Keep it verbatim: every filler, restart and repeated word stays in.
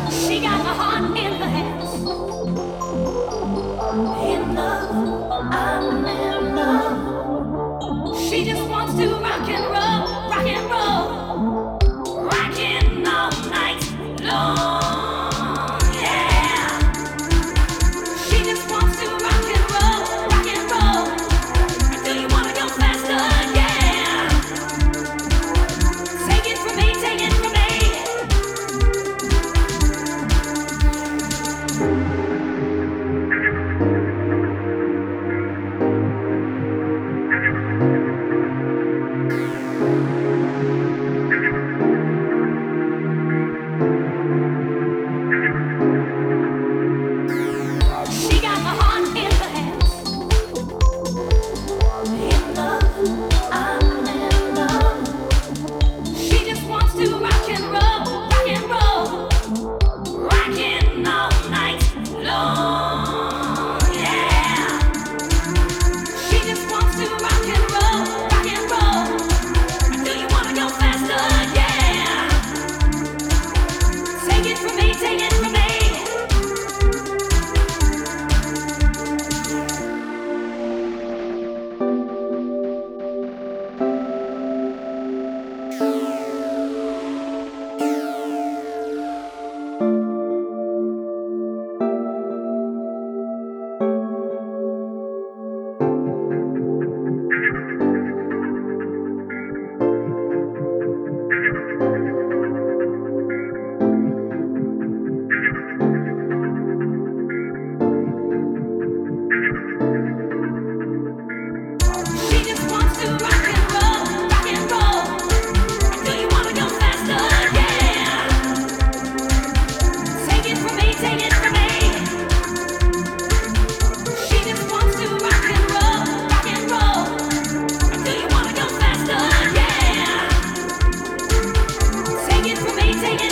She got my heart in her hands. In love, I'm in love. She just wants to rock and roll, rock and roll, rockin' all night long. Yeah. She just wants to rock and roll, rock and roll. Do you wanna go faster? Yeah. Take it from me, take it from me. She got my heart in her hands. In love, I'm in love. She just wants to rock and roll, rock and roll, rockin' all night long. Yeah. She just wants to rock and roll, rock and roll. Do you wanna go faster? Yeah. Take it from me, take it from me. She just wants to rock and roll, rock and roll. Do you wanna go faster? Yeah. Take it from me, take it from me. She just wants to rock and roll, rock and roll. Do you wanna go faster? Yeah. Take it from me, take it.